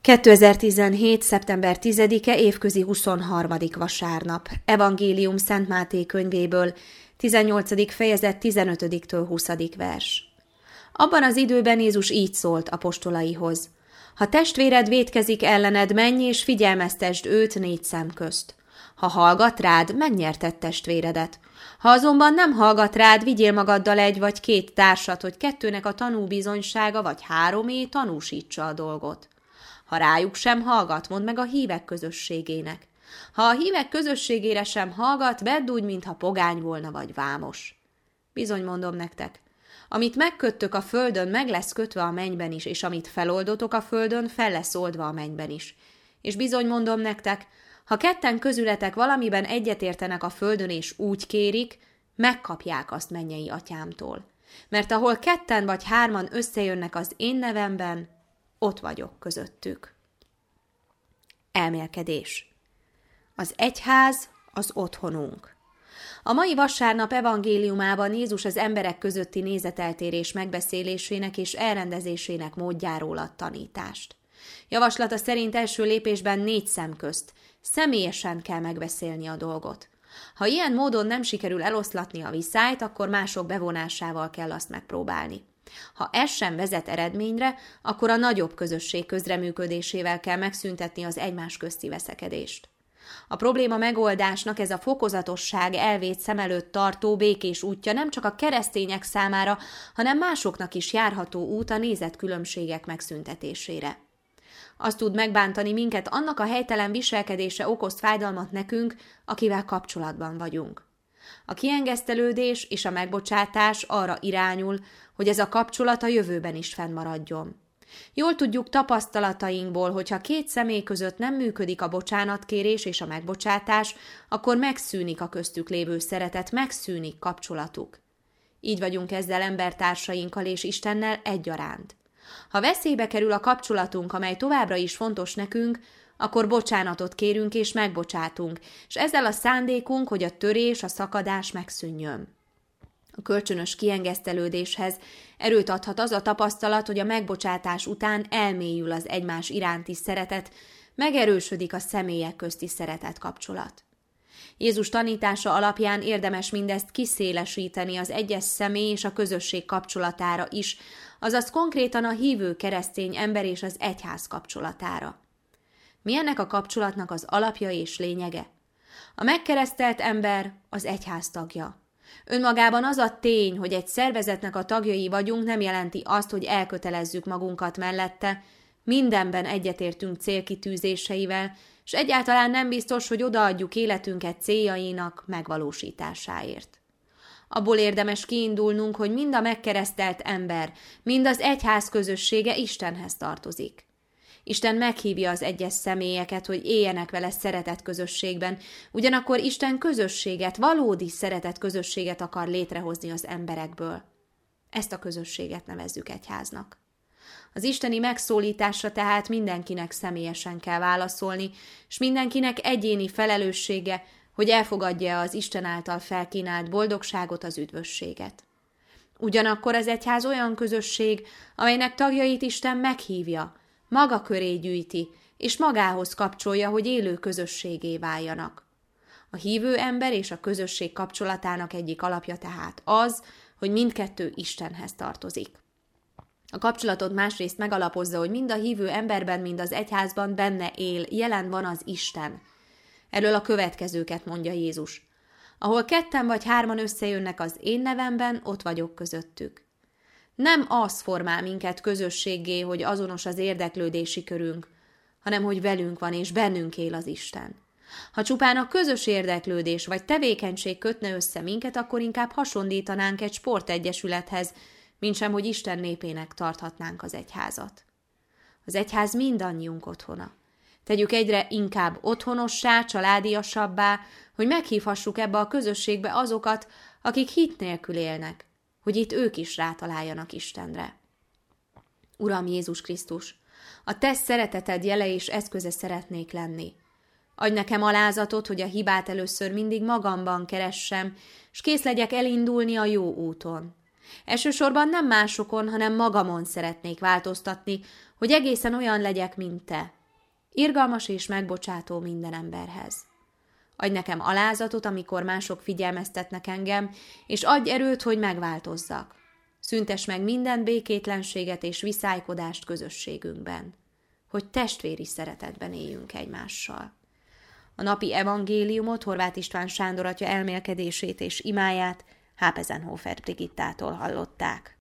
2017. szeptember 10-e évközi 23. vasárnap. Evangélium Szent Máté könyvéből, 18. fejezet 15-től 20. vers. Abban az időben Jézus így szólt apostolaihoz: Ha testvéred vétkezik ellened, menj és figyelmeztesd őt 4 szem közt. Ha hallgat rád, megnyerted testvéredet. Ha azonban nem hallgat rád, vigyél magaddal 1 vagy 2 társat, hogy 2-nek a tanúbizonysága vagy 3-é tanúsítsa a dolgot. Ha rájuk sem hallgat, mondd meg a hívek közösségének. Ha a hívek közösségére sem hallgat, vedd úgy, mintha pogány volna vagy vámos. Bizony mondom nektek, amit megköttök a földön, meg lesz kötve a mennyben is, és amit feloldotok a földön, fel lesz oldva a mennyben is. És bizony mondom nektek, ha 2 közületek valamiben egyetértenek a földön, és úgy kérik, megkapják azt mennyei atyámtól. Mert ahol 2 vagy 3 összejönnek az én nevemben, ott vagyok közöttük. Elmélkedés. Az egyház az otthonunk. A mai vasárnap evangéliumában Jézus az emberek közötti nézeteltérés megbeszélésének és elrendezésének módjáról ad tanítást. Javaslata szerint első lépésben 4 szem közt személyesen kell megbeszélni a dolgot. Ha ilyen módon nem sikerül eloszlatni a viszályt, akkor mások bevonásával kell azt megpróbálni. Ha ez sem vezet eredményre, akkor a nagyobb közösség közreműködésével kell megszüntetni az egymás közti veszekedést. A probléma megoldásnak ez a fokozatosság elvét szem előtt tartó békés útja nem csak a keresztények számára, hanem másoknak is járható út a nézetkülönbségek megszüntetésére. Azt tud megbántani minket annak a helytelen viselkedése okoz fájdalmat nekünk, akivel kapcsolatban vagyunk. A kiengesztelődés és a megbocsátás arra irányul, hogy ez a kapcsolat a jövőben is fennmaradjon. Jól tudjuk tapasztalatainkból, hogyha 2 személy között nem működik a bocsánatkérés és a megbocsátás, akkor megszűnik a köztük lévő szeretet, megszűnik kapcsolatuk. Így vagyunk ezzel embertársainkkal és Istennel egyaránt. Ha veszélybe kerül a kapcsolatunk, amely továbbra is fontos nekünk, akkor bocsánatot kérünk és megbocsátunk, és ezzel a szándékunk, hogy a törés, a szakadás megszűnjön. A kölcsönös kiengesztelődéshez erőt adhat az a tapasztalat, hogy a megbocsátás után elmélyül az egymás iránti szeretet, megerősödik a személyek közti szeretet kapcsolat. Jézus tanítása alapján érdemes mindezt kiszélesíteni az egyes személy és a közösség kapcsolatára is, azaz konkrétan a hívő keresztény ember és az egyház kapcsolatára. Mi ennek a kapcsolatnak az alapja és lényege? A megkeresztelt ember az egyház tagja. Önmagában az a tény, hogy egy szervezetnek a tagjai vagyunk, nem jelenti azt, hogy elkötelezzük magunkat mellette, mindenben egyetértünk célkitűzéseivel, és egyáltalán nem biztos, hogy odaadjuk életünket céljainak megvalósításáért. Abból érdemes kiindulnunk, hogy mind a megkeresztelt ember, mind az egyház közössége Istenhez tartozik. Isten meghívja az egyes személyeket, hogy éljenek vele szeretet közösségben, ugyanakkor Isten közösséget, valódi szeretet közösséget akar létrehozni az emberekből. Ezt a közösséget nevezzük egyháznak. Az isteni megszólításra tehát mindenkinek személyesen kell válaszolni, és mindenkinek egyéni felelőssége, hogy elfogadja az Isten által felkínált boldogságot, az üdvösséget. Ugyanakkor az egyház olyan közösség, amelynek tagjait Isten meghívja, maga köré gyűjti, és magához kapcsolja, hogy élő közösségé váljanak. A hívő ember és a közösség kapcsolatának egyik alapja tehát az, hogy mindkettő Istenhez tartozik. A kapcsolatot másrészt megalapozza, hogy mind a hívő emberben, mind az egyházban benne él, jelen van az Isten. Erről a következőket mondja Jézus. Ahol 2 vagy 3 összejönnek az én nevemben, ott vagyok közöttük. Nem az formál minket közösséggé, hogy azonos az érdeklődési körünk, hanem hogy velünk van és bennünk él az Isten. Ha csupán a közös érdeklődés vagy tevékenység kötne össze minket, akkor inkább hasonlítanánk egy sportegyesülethez, mintsem, hogy Isten népének tarthatnánk az egyházat. Az egyház mindannyiunk otthona. Tegyük egyre inkább otthonossá, családiasabbá, hogy meghívhassuk ebbe a közösségbe azokat, akik hit nélkül élnek, hogy itt ők is rátaláljanak Istenre. Uram Jézus Krisztus, a te szereteted jele és eszköze szeretnék lenni. Adj nekem alázatot, hogy a hibát először mindig magamban keressem, s kész legyek elindulni a jó úton. Elsősorban nem másokon, hanem magamon szeretnék változtatni, hogy egészen olyan legyek, mint te. Irgalmas és megbocsátó minden emberhez. Adj nekem alázatot, amikor mások figyelmeztetnek engem, és adj erőt, hogy megváltozzak. Szüntes meg minden békétlenséget és viszálykodást közösségünkben, hogy testvéri szeretetben éljünk egymással. A napi evangéliumot, Horváth István Sándor atya elmélkedését és imáját Hápezenhofer Brigittától hallották.